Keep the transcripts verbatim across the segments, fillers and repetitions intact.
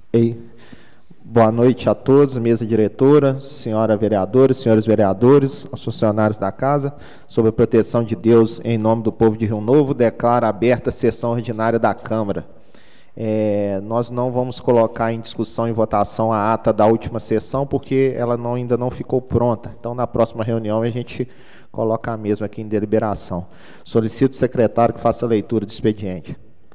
Ei. Boa noite a todos, mesa diretora, senhora vereadora, senhores vereadores, aos funcionários da casa. Sob a proteção de Deus, em nome do povo de Rio Novo, declaro aberta a sessão ordinária da Câmara. É, nós não vamos colocar em discussão e votação a ata da última sessão, porque ela não, ainda não ficou pronta. Então, na próxima reunião, a gente coloca a mesma aqui em deliberação. Solicito ao secretário que faça a leitura do expediente.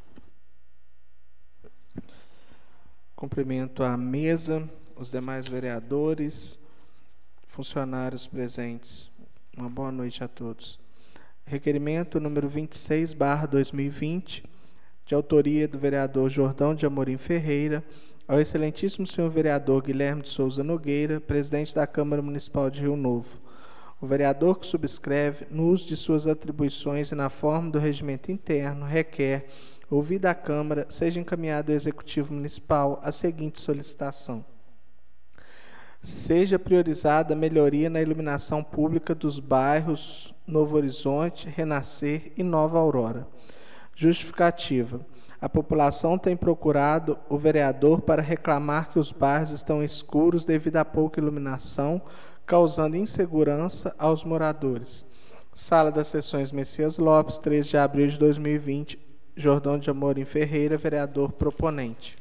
Cumprimento a mesa, os demais vereadores, funcionários presentes. Uma boa noite a todos. Requerimento número vinte e seis barra dois mil e vinte, de autoria do vereador Jordão de Amorim Ferreira, ao excelentíssimo senhor vereador Guilherme de Souza Nogueira, presidente da Câmara Municipal de Rio Novo. O vereador que subscreve, no uso de suas atribuições e na forma do regimento interno, requer, ouvida a Câmara, seja encaminhado ao Executivo Municipal a seguinte solicitação. Seja priorizada a melhoria na iluminação pública dos bairros Novo Horizonte, Renascer e Nova Aurora. Justificativa. A população tem procurado o vereador para reclamar que os bairros estão escuros devido à pouca iluminação, causando insegurança aos moradores. Sala das Sessões Messias Lopes, três de abril de dois mil e vinte, Jordão de Amorim Ferreira, vereador proponente.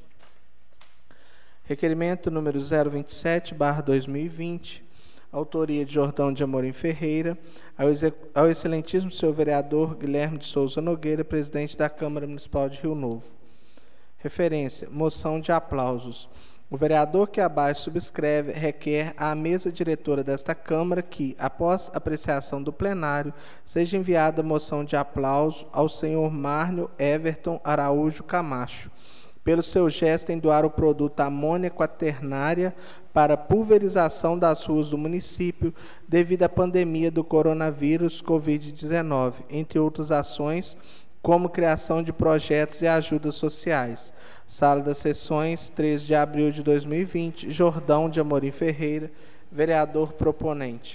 Requerimento número zero vinte e sete barra dois mil e vinte, autoria de Jordão de Amorim Ferreira, ao, ao excelentíssimo senhor vereador Guilherme de Souza Nogueira, presidente da Câmara Municipal de Rio Novo. Referência, moção de aplausos. O vereador que abaixo subscreve requer à mesa diretora desta Câmara que, após apreciação do plenário, seja enviada moção de aplauso ao senhor Márnio Everton Araújo Camacho, pelo seu gesto em doar o produto amônia quaternária para pulverização das ruas do município devido à pandemia do coronavírus covid dezenove, entre outras ações, como criação de projetos e ajudas sociais. Sala das Sessões, três de abril de dois mil e vinte, Jordão de Amorim Ferreira, vereador proponente.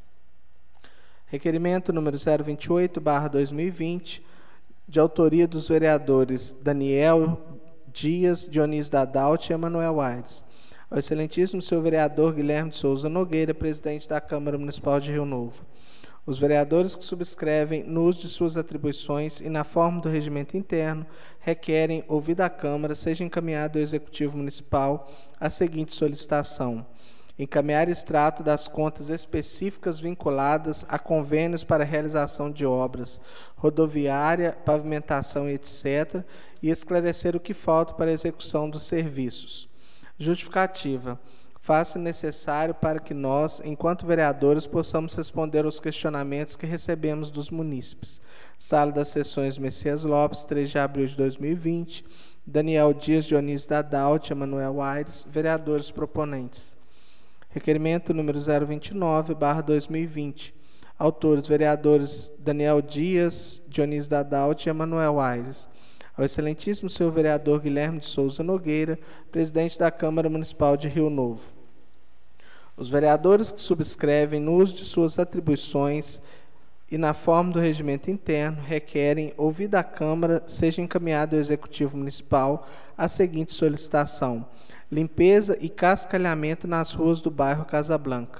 Requerimento número zero vinte e oito barra dois mil e vinte, de autoria dos vereadores Daniel Dias, Dionísio Dadalt e Emanuel Aires. Ao excelentíssimo senhor vereador Guilherme de Souza Nogueira, presidente da Câmara Municipal de Rio Novo. Os vereadores que subscrevem, no uso de suas atribuições e na forma do regimento interno, requerem, ouvida a Câmara, seja encaminhado ao Executivo Municipal a seguinte solicitação: encaminhar extrato das contas específicas vinculadas a convênios para realização de obras, rodoviária, pavimentação e etcétera, e esclarecer o que falta para a execução dos serviços. Justificativa. Faça necessário para que nós, enquanto vereadores, possamos responder aos questionamentos que recebemos dos munícipes. Sala das Sessões Messias Lopes, três de abril de dois mil e vinte, Daniel Dias, Dionísio Dadalt, Emanuel Aires, vereadores proponentes. Requerimento número zero vinte e nove barra dois mil e vinte, autores vereadores Daniel Dias, Dionísio Dadalt e Emanuel Aires. Ao excelentíssimo senhor vereador Guilherme de Souza Nogueira, presidente da Câmara Municipal de Rio Novo. Os vereadores que subscrevem, no uso de suas atribuições e na forma do regimento interno, requerem, ouvida a Câmara, seja encaminhado ao Executivo Municipal a seguinte solicitação: limpeza e cascalhamento nas ruas do bairro Casa Blanca.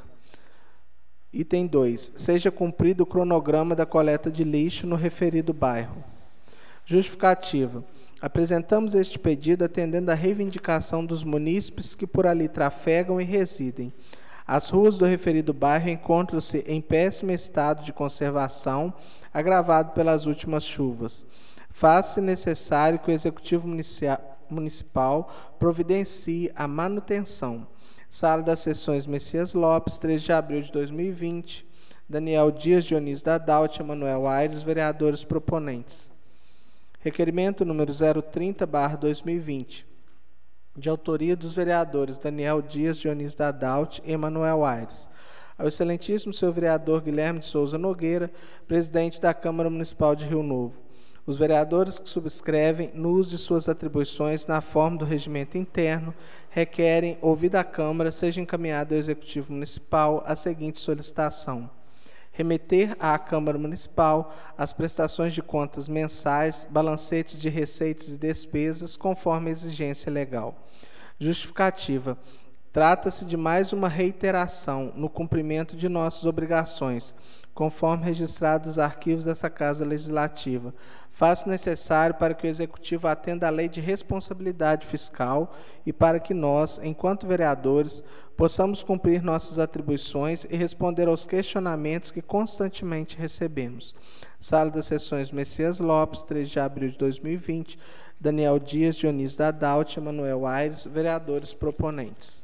Item dois. Seja cumprido o cronograma da coleta de lixo no referido bairro. Justificativa. Apresentamos este pedido atendendo à reivindicação dos munícipes que por ali trafegam e residem. As ruas do referido bairro encontram-se em péssimo estado de conservação, agravado pelas últimas chuvas. Faz-se necessário que o Executivo Municipal providencie a manutenção. Sala das Sessões Messias Lopes, três de abril de dois mil e vinte, Daniel Dias, Dionísio Dadalt e Emanuel Aires, vereadores proponentes. Requerimento número zero trinta barra dois mil e vinte, de autoria dos vereadores Daniel Dias, Dionísio Dadalt e Emanuel Aires. Ao excelentíssimo senhor vereador Guilherme de Souza Nogueira, presidente da Câmara Municipal de Rio Novo. Os vereadores que subscrevem, no uso de suas atribuições na forma do regimento interno, requerem, ouvida a Câmara, seja encaminhado ao Executivo Municipal a seguinte solicitação: remeter à Câmara Municipal as prestações de contas mensais, balancetes de receitas e despesas, conforme a exigência legal. Justificativa. Trata-se de mais uma reiteração no cumprimento de nossas obrigações, conforme registrado nos arquivos dessa Casa Legislativa. Faz-se necessário para que o Executivo atenda à lei de responsabilidade fiscal e para que nós, enquanto vereadores, possamos cumprir nossas atribuições e responder aos questionamentos que constantemente recebemos. Sala das Sessões Messias Lopes, três de abril de dois mil e vinte, Daniel Dias, Dionísio da Daut, Emanuel Aires, vereadores proponentes.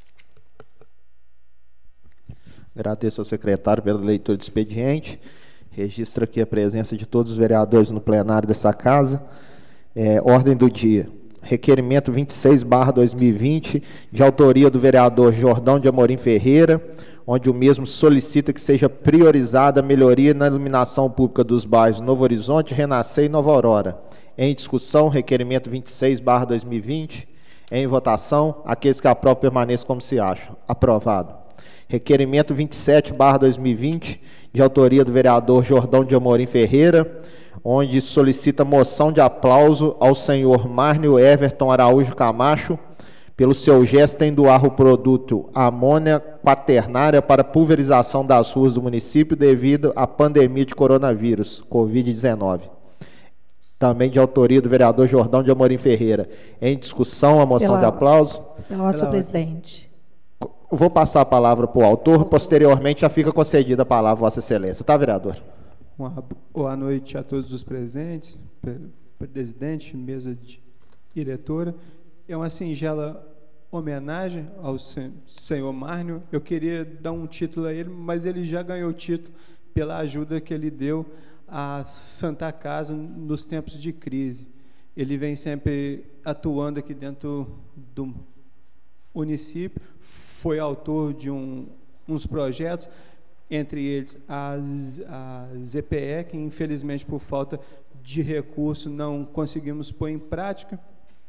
Agradeço ao secretário pela leitura do expediente. Registro aqui a presença de todos os vereadores no plenário dessa casa. É, ordem do dia. Requerimento vinte e seis barra dois mil e vinte, de autoria do vereador Jordão de Amorim Ferreira, onde o mesmo solicita que seja priorizada a melhoria na iluminação pública dos bairros Novo Horizonte, Renascer e Nova Aurora. Em discussão, requerimento vinte e seis barra dois mil e vinte. Em votação, aqueles que aprovam permaneçam como se acham. Aprovado. Requerimento vinte e sete barra dois mil e vinte, de autoria do vereador Jordão de Amorim Ferreira, onde solicita moção de aplauso ao senhor Márnio Everton Araújo Camacho, pelo seu gesto em doar o produto amônia quaternária para pulverização das ruas do município devido à pandemia de coronavírus, covid dezenove. Também de autoria do vereador Jordão de Amorim Ferreira. Em discussão, a moção Pela, de aplauso. Pela ordem, senhor presidente. Vou passar a palavra para o autor, posteriormente já fica concedida a palavra a Vossa Excelência. Tá, vereador? Uma boa noite a todos os presentes, presidente, mesa de diretora. É uma singela homenagem ao senhor Márnio. Eu queria dar um título a ele, mas ele já ganhou o título pela ajuda que ele deu à Santa Casa nos tempos de crise. Ele vem sempre atuando aqui dentro do município, foi autor de um, uns projetos, entre eles a, a Z P E, que infelizmente por falta de recurso não conseguimos pôr em prática,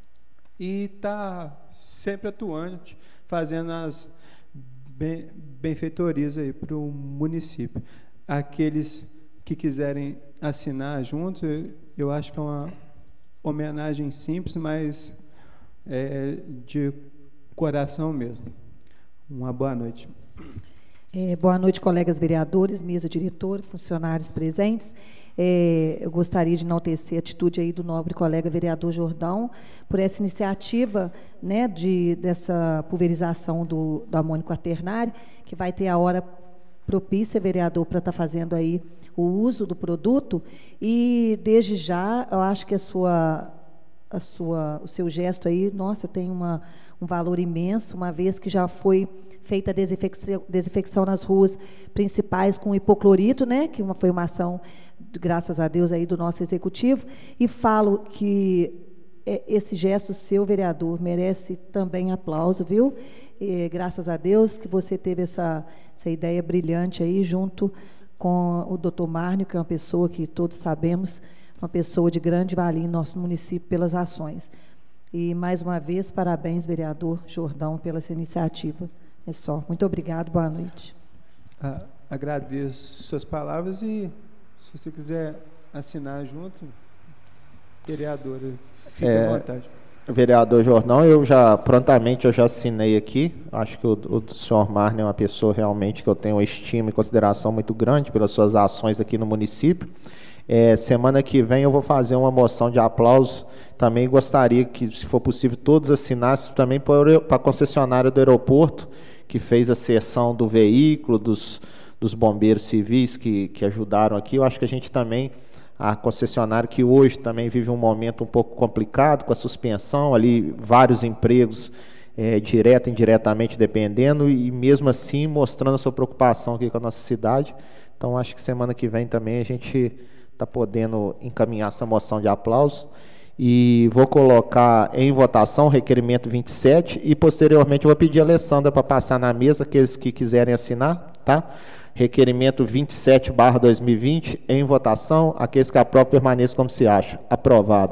e está sempre atuante, fazendo as benfeitorias aí para o município. Aqueles que quiserem assinar junto, eu acho que é uma homenagem simples, mas é, de coração mesmo. Uma boa noite. É, boa noite, colegas vereadores, mesa diretora, funcionários presentes. É, eu gostaria de enaltecer a atitude aí do nobre colega vereador Jordão por essa iniciativa, né, de, dessa pulverização do, do amônio quaternário, que vai ter a hora propícia, vereador, para estar fazendo aí o uso do produto. E, desde já, eu acho que a sua... A sua, o seu gesto aí, nossa, tem uma, um valor imenso, uma vez que já foi feita a desinfecção, desinfecção nas ruas principais com hipoclorito, né, que uma, foi uma ação, graças a Deus, aí do nosso executivo, e falo que esse gesto seu, vereador, merece também aplauso, viu? E, graças a Deus que você teve essa, essa ideia brilhante aí, junto com o doutor Márnio, que é uma pessoa que todos sabemos, uma pessoa de grande valia em nosso município pelas ações. E, mais uma vez, parabéns, vereador Jordão, pela essa iniciativa. É só. Muito obrigado, boa noite. Ah, agradeço suas palavras e, se você quiser assinar junto, vereadora, fique é, à vontade. Vereador Jordão, eu já, prontamente, eu já assinei aqui. Acho que o, o senhor Márnio é uma pessoa realmente que eu tenho uma estima e consideração muito grande pelas suas ações aqui no município. É, semana que vem eu vou fazer uma moção de aplauso. Também gostaria que, se for possível, todos assinassem também para a concessionária do aeroporto, que fez a cessão do veículo, dos, dos bombeiros civis que, que ajudaram aqui. Eu acho que a gente também, a concessionária que hoje também vive um momento um pouco complicado, com a suspensão, ali vários empregos, é, direto e indiretamente dependendo, e mesmo assim mostrando a sua preocupação aqui com a nossa cidade. Então, acho que semana que vem também a gente está podendo encaminhar essa moção de aplauso. E vou colocar em votação o requerimento vinte e sete e, posteriormente, eu vou pedir a Alessandra para passar na mesa, aqueles que quiserem assinar, tá? Requerimento vinte e sete barra dois mil e vinte, em votação. Aqueles que aprovam, permaneçam como se acha. Aprovado.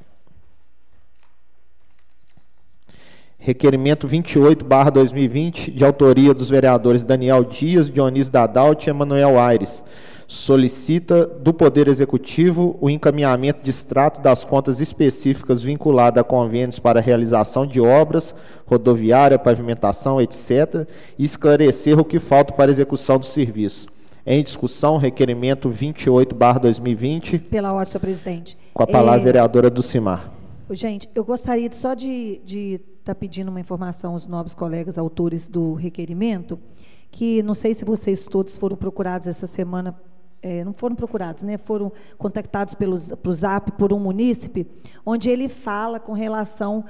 Requerimento vinte e oito barra dois mil e vinte, de autoria dos vereadores Daniel Dias, Dionísio da Daut e Emanuel Aires, solicita do Poder Executivo o encaminhamento de extrato das contas específicas vinculadas a convênios para a realização de obras, rodoviária, pavimentação, etcétera, e esclarecer o que falta para a execução do serviço. Em discussão, requerimento vinte e oito barra dois mil e vinte. Pela ordem, senhor presidente. Com a palavra, é... vereadora Dulcimar. Gente, eu gostaria de, só de estar tá pedindo uma informação aos nobres colegas autores do requerimento, que não sei se vocês todos foram procurados essa semana, é, não foram procurados, né? Foram contactados pelos, pelo Zap por um munícipe, onde ele fala com relação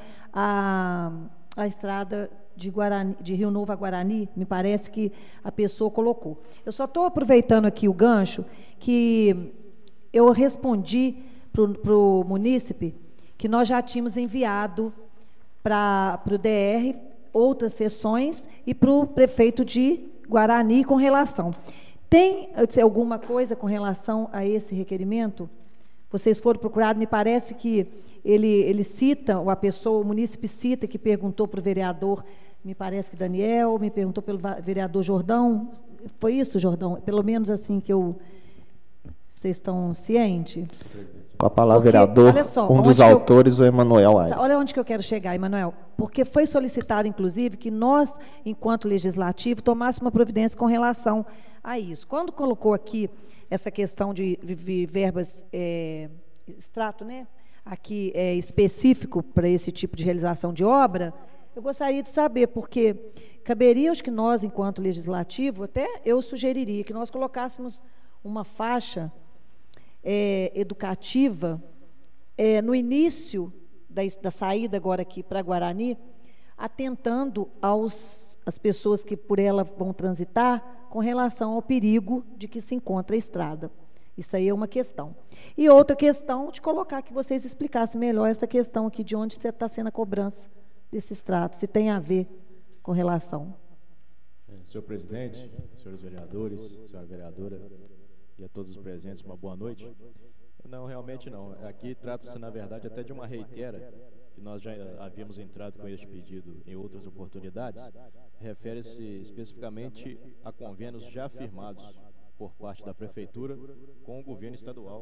à, à estrada de, Guarani, de Rio Novo a Guarani, me parece que a pessoa colocou. Eu só estou aproveitando aqui o gancho, que eu respondi para o munícipe que nós já tínhamos enviado para o D R outras sessões e para o prefeito de Guarani com relação. Tem alguma coisa com relação a esse requerimento? Vocês foram procurados, me parece que ele, ele cita, ou a pessoa, o munícipe cita, que perguntou para o vereador, me parece que Daniel, me perguntou pelo vereador Jordão, foi isso, Jordão? Pelo menos assim que eu... Vocês estão cientes? Com a palavra, Porque, vereador, só, um dos autores, eu... o Emanuel Aires. Olha onde que eu quero chegar, Emanuel. Porque foi solicitado, inclusive, que nós, enquanto legislativo, tomássemos uma providência com relação a isso. Quando colocou aqui essa questão de, de verbas, é, extrato, né, aqui é, específico para esse tipo de realização de obra, eu gostaria de saber, porque caberia, acho que nós, enquanto legislativo, até eu sugeriria que nós colocássemos uma faixa É, educativa, é, no início da, da saída agora aqui para Guarani, atentando aos, às pessoas que por ela vão transitar com relação ao perigo de que se encontra a estrada. Isso aí é uma questão. E outra questão, de colocar que vocês explicassem melhor essa questão aqui, de onde está sendo a cobrança desse extrato, se tem a ver com relação. É, senhor presidente, senhores vereadores, senhora vereadora, e a todos os presentes, uma boa noite. Não, realmente não. Aqui trata-se, na verdade, até de uma reitera, que nós já havíamos entrado com este pedido em outras oportunidades, refere-se especificamente a convênios já firmados por parte da Prefeitura com o governo estadual,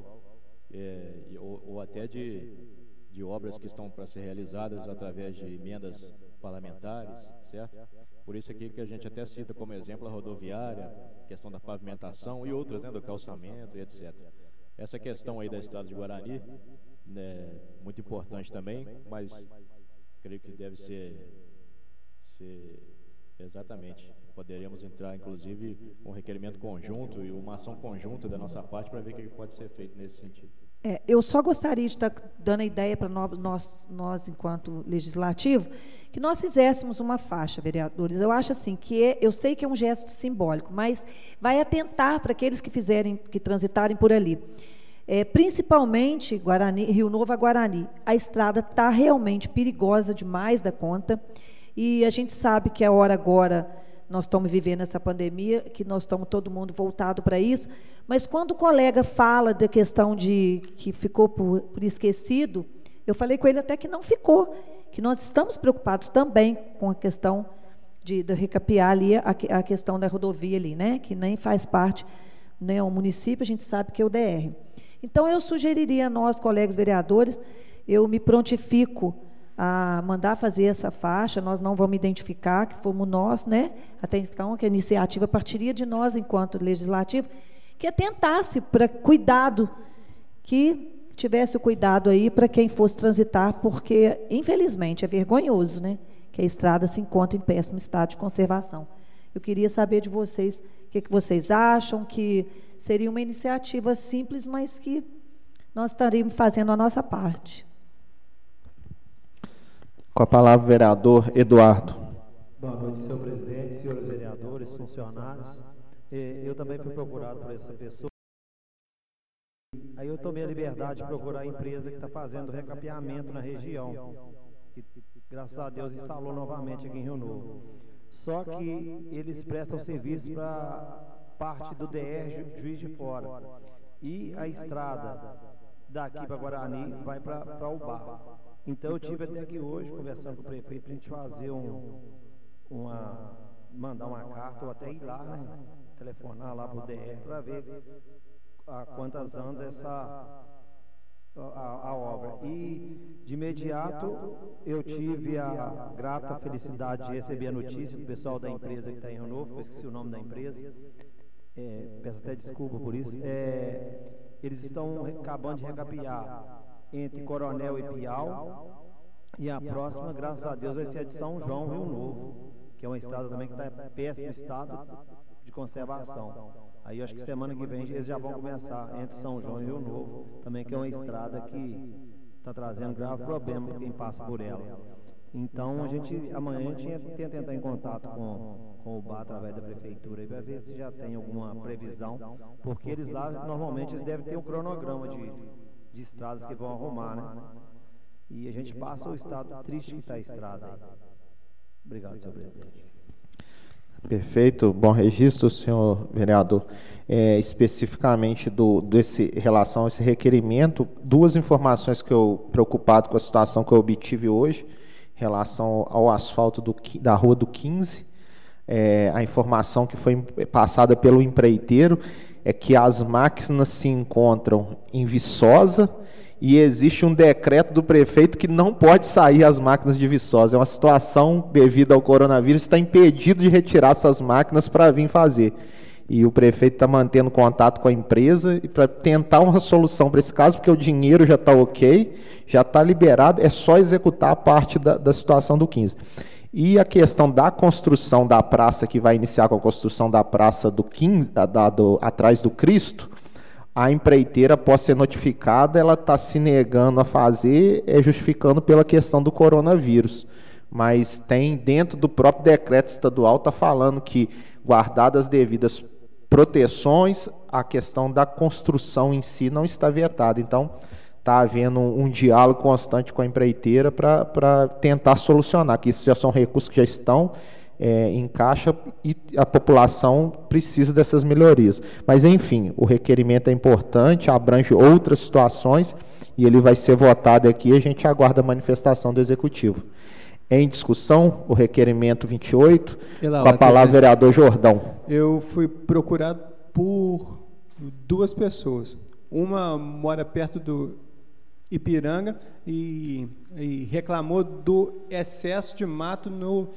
é, ou, ou até de, de obras que estão para ser realizadas através de emendas parlamentares, certo? Por isso aqui que a gente até cita como exemplo a rodoviária, questão da pavimentação e outras, né, do calçamento e etcétera. Essa questão aí da estrada de Guarani, né, muito importante também, mas creio que deve ser, ser exatamente, poderíamos entrar inclusive com um requerimento conjunto e uma ação conjunta da nossa parte para ver o que pode ser feito nesse sentido. É, eu só gostaria de estar dando a ideia para nós, nós, enquanto legislativo, que nós fizéssemos uma faixa, vereadores. Eu acho assim, que é, eu sei que é um gesto simbólico, mas vai atentar para aqueles que fizerem, que transitarem por ali. É, principalmente Guarani, Rio Novo a Guarani. A estrada está realmente perigosa demais da conta, e a gente sabe que a hora agora, nós estamos vivendo essa pandemia, que nós estamos todo mundo voltado para isso, mas quando o colega fala da questão de que ficou por, por esquecido, eu falei com ele até que não ficou, que nós estamos preocupados também com a questão de, de recapear ali a, a questão da rodovia ali, né, que nem faz parte, né, o município, a gente sabe que é o D R. Então, eu sugeriria a nós, colegas vereadores, eu me prontifico a mandar fazer essa faixa, nós não vamos identificar que fomos nós, né? Até então, que a iniciativa partiria de nós, enquanto legislativo, que atentasse para cuidado, que tivesse o cuidado aí para quem fosse transitar, porque, infelizmente, é vergonhoso, né? Que a estrada se encontra em péssimo estado de conservação. Eu queria saber de vocês, o que, que vocês acham, que seria uma iniciativa simples, mas que nós estaríamos fazendo a nossa parte. Com a palavra, o vereador Eduardo. Boa noite, senhor presidente, senhores vereadores, funcionários. Eu também fui procurado por essa pessoa. Aí eu tomei a liberdade de procurar a empresa que está fazendo recapeamento na região, que, graças a Deus, instalou novamente aqui em Rio Novo. Só que eles prestam serviço para parte do D R Juiz de Fora. E a estrada daqui para Guarani vai para o bar. Então eu tive até aqui hoje, conversando com o prefeito, para a gente fazer um, uma, mandar uma carta, ou até ir lá, né, telefonar lá para o D R, para ver a quantas anda essa a, a obra. E de imediato eu tive a grata felicidade de receber a notícia do pessoal da empresa que está em Rio Novo, eu esqueci o nome da empresa, é, peço até desculpa por isso. É, eles estão acabando de recapear entre Coronel e Piau, e a próxima, graças a Deus, vai ser a de São João, Rio Novo, que é uma estrada também que está em péssimo estado de conservação. Aí eu acho que semana que vem eles já vão começar entre São João e Rio Novo, também que é uma estrada que está trazendo grave problema para quem passa por ela. Então a gente amanhã a gente tenta entrar em contato com, com o B A através da prefeitura para ver se já tem alguma previsão, porque eles lá normalmente eles devem ter um cronograma de, de estradas que vão arrumar, né? E a gente passa o estado triste que está a estrada aí. Obrigado, senhor presidente. Perfeito, bom registro, senhor vereador. É, especificamente do, desse, em relação a esse requerimento, duas informações que eu, preocupado com a situação que eu obtive hoje, em relação ao asfalto do, da Rua do quinze, é, a informação que foi passada pelo empreiteiro é que as máquinas se encontram em Viçosa, e existe um decreto do prefeito que não pode sair as máquinas de Viçosa. É uma situação, devido ao coronavírus, está impedido de retirar essas máquinas para vir fazer. E o prefeito está mantendo contato com a empresa para tentar uma solução para esse caso, porque o dinheiro já está ok, já está liberado, é só executar a parte da, da situação do quinze. E a questão da construção da praça, que vai iniciar com a construção da praça do quinze, da, da, do, atrás do Cristo, a empreiteira, após ser notificada, ela está se negando a fazer, é, justificando pela questão do coronavírus. Mas tem, dentro do próprio decreto estadual, está falando que, guardadas as devidas proteções, a questão da construção em si não está vetada. Então, está havendo um, um diálogo constante com a empreiteira para tentar solucionar, que isso já são recursos que já estão É, em caixa e a população precisa dessas melhorias. Mas, enfim, o requerimento é importante, abrange outras situações e ele vai ser votado aqui e a gente aguarda a manifestação do Executivo. Em discussão, o requerimento vinte e oito, Ela, com a palavra, vereador Jordão. Eu fui procurado por duas pessoas. Uma mora perto do Ipiranga e, e reclamou do excesso de mato no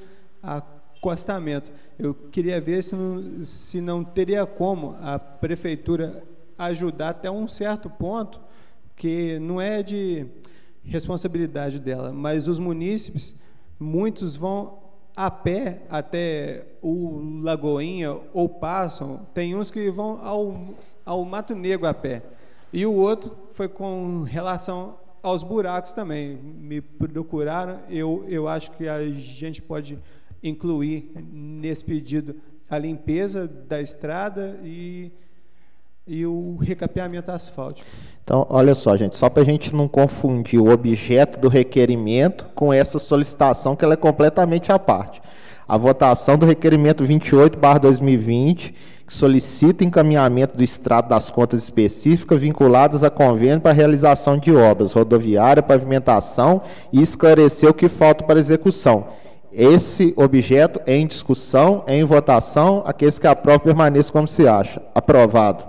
acostamento. Eu queria ver se não, se não teria como a prefeitura ajudar até um certo ponto, que não é de responsabilidade dela, mas os munícipes, muitos vão a pé até o Lagoinha ou passam, tem uns que vão ao, ao Mato Negro a pé, e o outro foi com relação aos buracos também. Me procuraram, eu, eu acho que a gente pode incluir nesse pedido a limpeza da estrada e, e o recapeamento asfáltico. Então, olha só, gente, só para a gente não confundir o objeto do requerimento com essa solicitação, que ela é completamente à parte. A votação do requerimento vinte e oito barra dois mil e vinte, que solicita encaminhamento do extrato das contas específicas vinculadas a convênio para a realização de obras rodoviária, pavimentação e esclarecer o que falta para execução. Esse objeto é em discussão, é em votação, aqueles que aprovam permaneçam como se acha. Aprovado.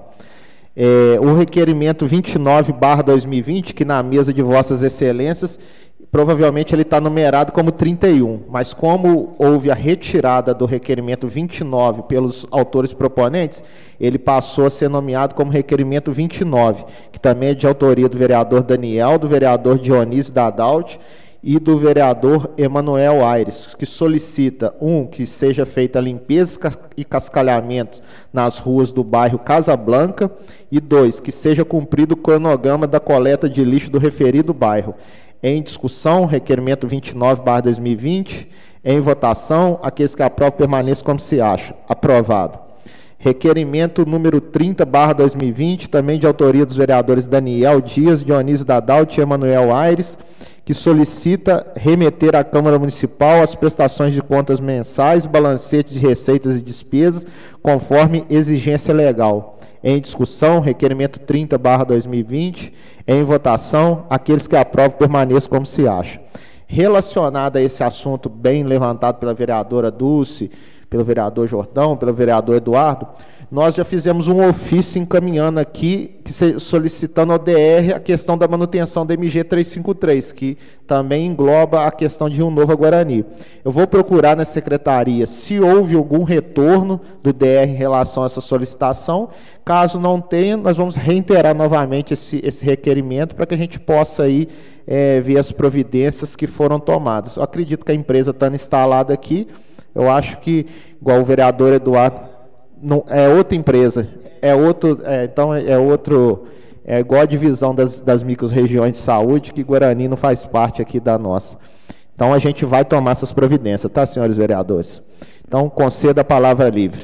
É, o requerimento vinte e nove barra dois mil e vinte, que na mesa de vossas excelências, provavelmente ele está numerado como trinta e um, mas como houve a retirada do requerimento vinte e nove pelos autores proponentes, ele passou a ser nomeado como requerimento vinte e nove, que também é de autoria do vereador Daniel, do vereador Dionísio Dadalt, e do vereador Emanuel Aires, que solicita, um, que seja feita a limpeza e cascalhamento nas ruas do bairro Casa Blanca, e dois, que seja cumprido o cronograma da coleta de lixo do referido bairro. Em discussão, requerimento vinte e nove barra dois mil e vinte, em votação, aqueles que aprovam permaneçam como se acha. Aprovado. Requerimento número trinta barra dois mil e vinte, também de autoria dos vereadores Daniel Dias, Dionísio Dadalt e Emanuel Aires, que solicita remeter à Câmara Municipal as prestações de contas mensais, balancetes de receitas e despesas, conforme exigência legal. Em discussão, requerimento trinta barra dois mil e vinte, em votação, aqueles que aprovam permaneçam como se acha. Relacionado a esse assunto bem levantado pela vereadora Dulce, pelo vereador Jordão, pelo vereador Eduardo, nós já fizemos um ofício encaminhando aqui, solicitando ao D R a questão da manutenção da M G trezentos e cinquenta e três, que também engloba a questão de Rio Novo a Guarani. Eu vou procurar na secretaria se houve algum retorno do D R em relação a essa solicitação. Caso não tenha, nós vamos reiterar novamente esse, esse requerimento para que a gente possa aí, é, ver as providências que foram tomadas. Eu acredito que a empresa estando instalada aqui, eu acho que, igual o vereador Eduardo, não, é outra empresa, é outro, é, então é outro, é igual a divisão das, das micro-regiões de saúde, que Guarani não faz parte aqui da nossa. Então a gente vai tomar essas providências, tá, senhores vereadores? Então conceda a palavra livre.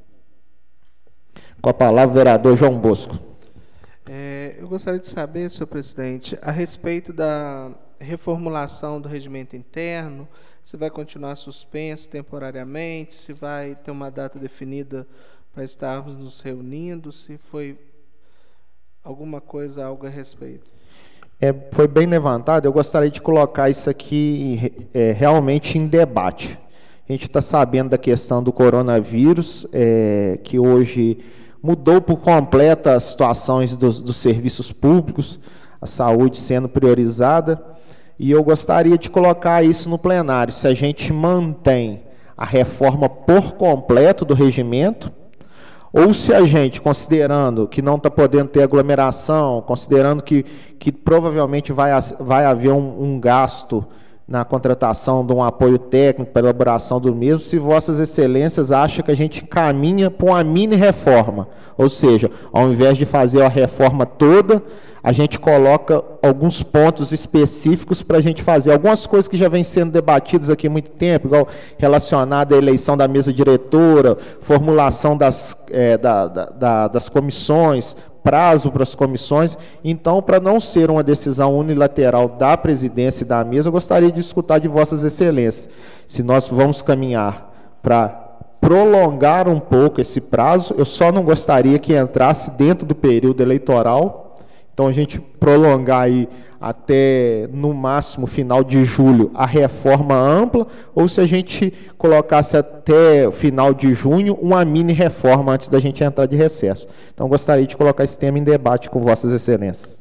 Com a palavra, o vereador João Bosco. É, eu gostaria de saber, senhor presidente, a respeito da reformulação do regimento interno, se vai continuar suspenso temporariamente, se vai ter uma data definida para estarmos nos reunindo, se foi alguma coisa, algo a respeito. É, foi bem levantado, eu gostaria de colocar isso aqui é, realmente em debate. A gente está sabendo da questão do coronavírus, é, que hoje mudou por completo as situações dos, dos serviços públicos, a saúde sendo priorizada, e eu gostaria de colocar isso no plenário, se a gente mantém a reforma por completo do regimento, ou se a gente, considerando que não está podendo ter aglomeração, considerando que, que provavelmente vai, vai haver um, um gasto na contratação de um apoio técnico para a elaboração do mesmo, se vossas excelências acham que a gente caminha para uma mini-reforma, ou seja, ao invés de fazer a reforma toda, a gente coloca alguns pontos específicos para a gente fazer. Algumas coisas que já vêm sendo debatidas aqui há muito tempo, igual relacionada à eleição da mesa diretora, formulação das, é, da, da, da, das comissões, prazo para as comissões. Então, para não ser uma decisão unilateral da presidência e da mesa, eu gostaria de escutar de vossas excelências se nós vamos caminhar para prolongar um pouco esse prazo. Eu só não gostaria que entrasse dentro do período eleitoral. Então, a gente prolongar aí até, no máximo, final de julho, a reforma ampla, ou se a gente colocasse até final de junho uma mini-reforma antes da gente entrar de recesso. Então, gostaria de colocar esse tema em debate com vossas excelências.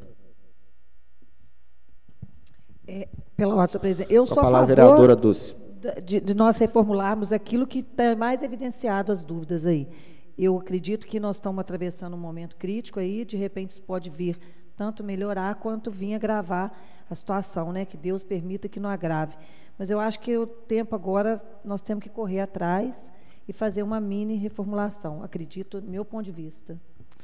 É, pela ordem, senhor presidente, eu sou a a palavra, favor vereadora Dulce. De, de nós reformularmos aquilo que está mais evidenciado, as dúvidas aí. Eu acredito que nós estamos atravessando um momento crítico aí, de repente isso pode vir tanto melhorar quanto vir agravar a situação, né? Que Deus permita que não agrave. Mas eu acho que o tempo agora, nós temos que correr atrás e fazer uma mini reformulação, acredito, do meu ponto de vista.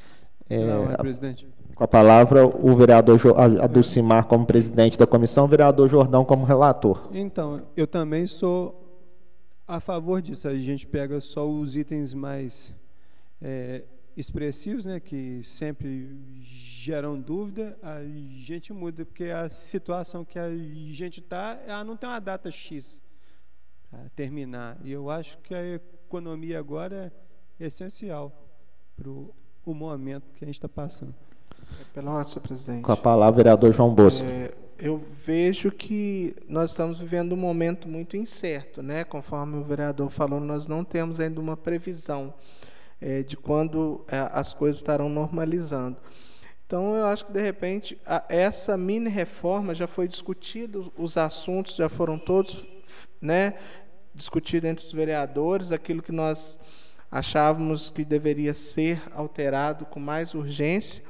É, não, é, presidente. Com a palavra, o vereador Adulcimar como presidente da comissão, o vereador Jordão como relator. Então, eu também sou a favor disso. A gente pega só os itens mais é, expressivos, né, que sempre geram dúvida, a gente muda, porque a situação que a gente está, ela não tem uma data X para terminar. E eu acho que a economia agora é essencial para o momento que a gente está passando. Pela ordem, senhor presidente. Com a palavra, vereador João Bosco. É, eu vejo que nós estamos vivendo um momento muito incerto, né? Conforme o vereador falou, nós não temos ainda uma previsão é, de quando é, as coisas estarão normalizando. Então, eu acho que, de repente, a, essa mini-reforma já foi discutida, os assuntos já foram todos, né, discutidos entre os vereadores, aquilo que nós achávamos que deveria ser alterado com mais urgência.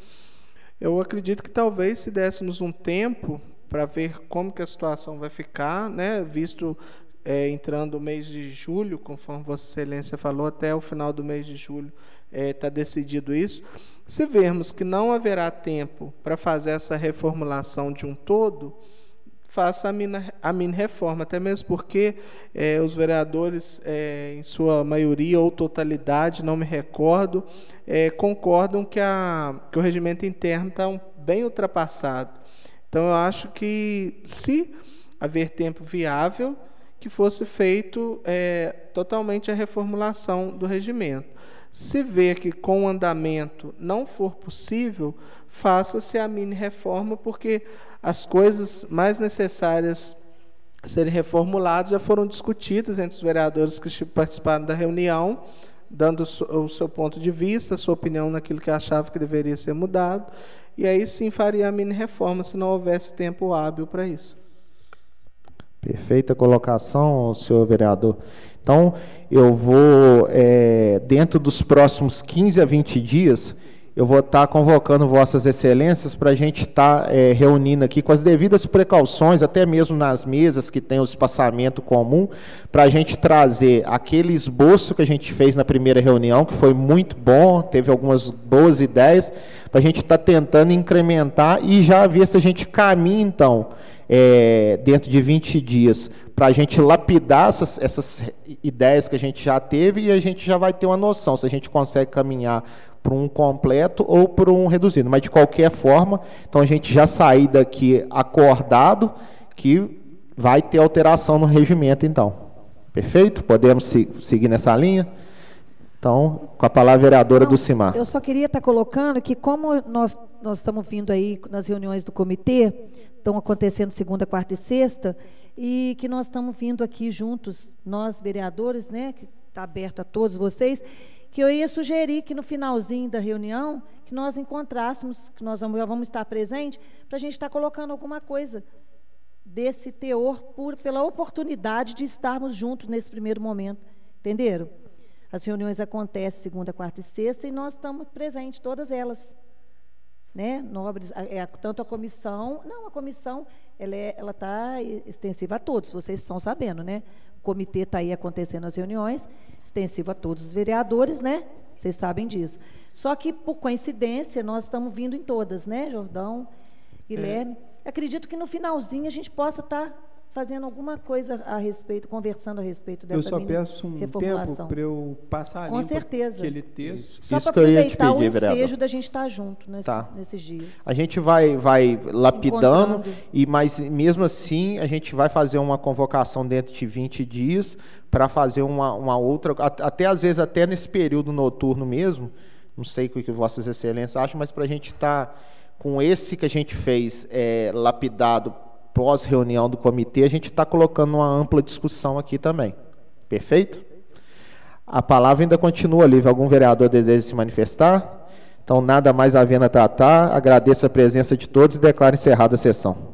Eu acredito que talvez, se dessemos um tempo para ver como que a situação vai ficar, né, visto é, entrando o mês de julho, conforme Vossa Excelência falou, até o final do mês de julho está é, decidido isso. Se vermos que não haverá tempo para fazer essa reformulação de um todo, faça a mini, a mini reforma, até mesmo porque é, os vereadores, é, em sua maioria ou totalidade, não me recordo, é, concordam que, a, que o regimento interno está um, bem ultrapassado. Então, eu acho que, se haver tempo viável, que fosse feito é, totalmente a reformulação do regimento. Se ver que com o andamento não for possível, faça-se a mini-reforma, porque as coisas mais necessárias a serem reformuladas já foram discutidas entre os vereadores que participaram da reunião, dando o seu ponto de vista, a sua opinião naquilo que achava que deveria ser mudado, e aí sim faria a mini reforma se não houvesse tempo hábil para isso. Perfeita colocação, senhor vereador. Então, eu vou, é, dentro dos próximos quinze a vinte dias, eu vou estar convocando vossas excelências para a gente estar é, reunindo aqui com as devidas precauções, até mesmo nas mesas que tem o espaçamento comum, para a gente trazer aquele esboço que a gente fez na primeira reunião, que foi muito bom, teve algumas boas ideias, para a gente estar tentando incrementar e já ver se a gente caminha, então, é, dentro de vinte dias, para a gente lapidar essas, essas ideias que a gente já teve e a gente já vai ter uma noção se a gente consegue caminhar para um completo ou para um reduzido. Mas, de qualquer forma, então a gente já sair daqui acordado que vai ter alteração no regimento, então. Perfeito? Podemos se, seguir nessa linha? Então, com a palavra a vereadora Dulcimar. Eu só queria estar colocando que, como nós, nós estamos vindo aí nas reuniões do comitê, estão acontecendo segunda, quarta e sexta, e que nós estamos vindo aqui juntos, nós vereadores, né, que está aberto a todos vocês, que eu ia sugerir que no finalzinho da reunião, que nós encontrássemos, que nós vamos, já vamos estar presentes, para a gente estar colocando alguma coisa desse teor, por, pela oportunidade de estarmos juntos nesse primeiro momento, entenderam? As reuniões acontecem segunda, quarta e sexta, e nós estamos presentes, todas elas. Né? Nobres, é, tanto a comissão, não, a comissão, ela é, ela está extensiva a todos, vocês estão sabendo, né? O comitê está aí acontecendo as reuniões, extensivo a todos os vereadores, né? Vocês sabem disso. Só que, por coincidência, nós estamos vindo em todas, né, Jordão, Guilherme? É. Acredito que no finalzinho a gente possa estar fazendo alguma coisa a respeito, conversando a respeito dessa reformulação. Eu só peço um tempo para eu passar com certeza aquele texto. Só para aproveitar pedir, o ensejo vereador. Da gente estar junto nesses, tá. nesses dias. A gente vai, vai lapidando, e, mas mesmo assim a gente vai fazer uma convocação dentro de vinte dias para fazer uma, uma outra, até às vezes até nesse período noturno mesmo, não sei o que vossas excelências acham, mas para a gente estar tá, com esse que a gente fez é, lapidado pós-reunião do comitê, a gente está colocando uma ampla discussão aqui também. Perfeito? A palavra ainda continua livre. Algum vereador deseja se manifestar? Então, nada mais havendo a tratar. Agradeço a presença de todos e declaro encerrada a sessão.